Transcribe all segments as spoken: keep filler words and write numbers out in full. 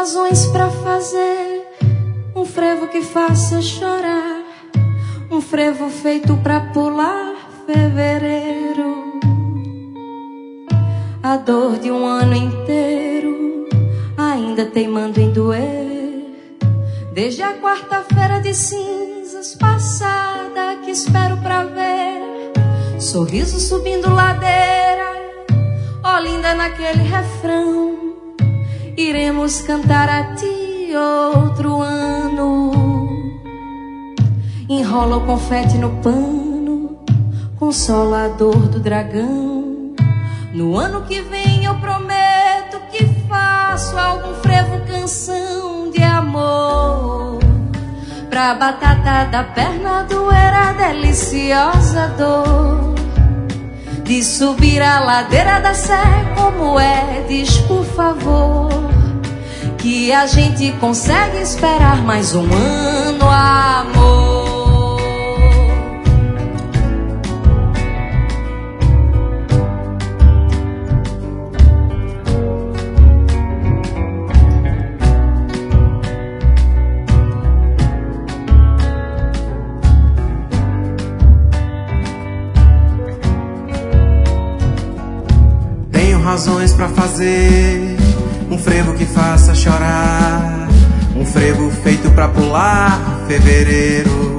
razões pra fazer um frevo que faça chorar, um frevo feito pra pular fevereiro. A dor de um ano inteiro ainda teimando em doer, desde a quarta-feira de cinzas passada que espero pra ver sorriso subindo ladeira. Ó linda, naquele refrão iremos cantar a ti outro ano. Enrola o confete no pano, consola a dor do dragão. No ano que vem eu prometo que faço algum frevo, canção de amor, pra batata da perna doer a deliciosa dor de subir a ladeira da Sé como é. Diz por favor que a gente consegue esperar mais um ano, amor. Razões pra fazer um frevo que faça chorar, um frevo feito pra pular fevereiro.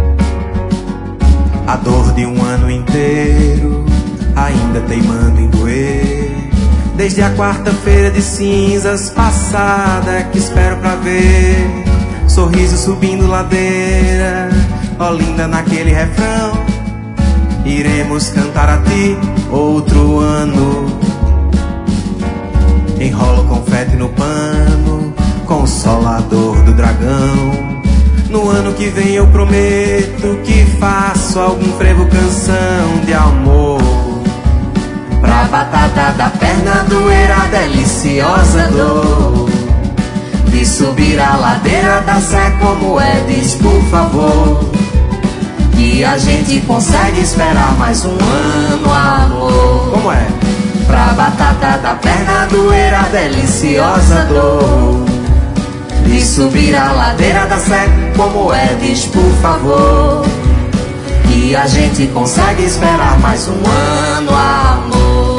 A dor de um ano inteiro ainda teimando em doer, desde a quarta-feira de cinzas passada que espero pra ver sorriso subindo ladeira. Ó linda, naquele refrão iremos cantar a ti outro ano. Enrola o confete no pano, consola a dor do dragão. No ano que vem eu prometo que faço algum frevo, canção de amor, pra batata da perna doer a deliciosa dor de subir a ladeira da Sé como é. Diz por favor que a gente consegue esperar mais um ano, amor. Como é? Pra batata da perna doer a deliciosa dor de subir a ladeira da Sé como é. Diz por favor que a gente consegue esperar mais um ano, amor.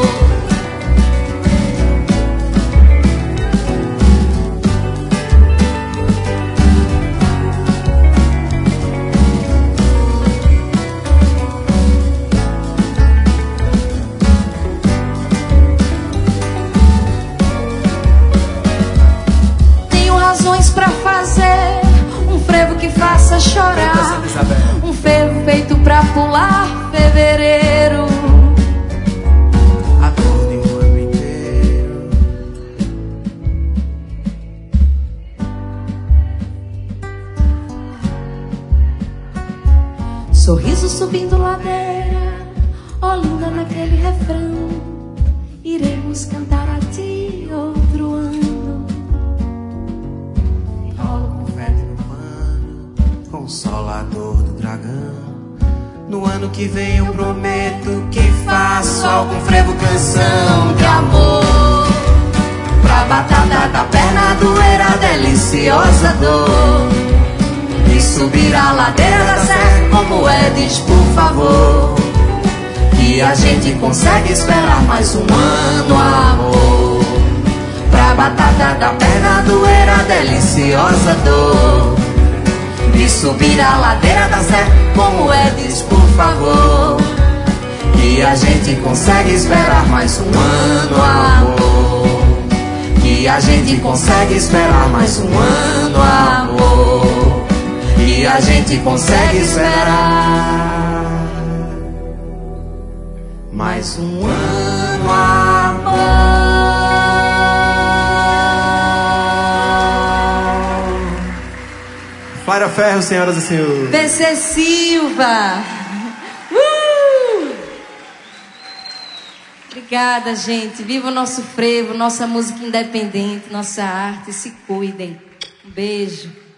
Pra fazer um frevo que faça chorar, um frevo feito pra pular fevereiro. A dor de um ano inteiro. Sorriso subindo ladeira, ó linda, naquele refrão iremos cantar a ti outro ano. Consola a dor do dragão. No ano que vem eu prometo que faço algum frevo, canção de amor, pra batata da perna doer a deliciosa dor de subir a ladeira da Sé como é. Diz por favor que a gente consegue esperar mais um ano, amor, pra batata da perna doer a deliciosa dor de subir a ladeira da Sé como é. Diz por favor que a gente consegue esperar mais um ano, amor, que a gente consegue esperar mais um ano, amor, que a gente consegue esperar mais um ano, amor. Flávia Ferro, senhoras e senhores. P C Silva. Uh! Obrigada, gente. Viva o nosso frevo, nossa música independente, nossa arte. Se cuidem. Um beijo.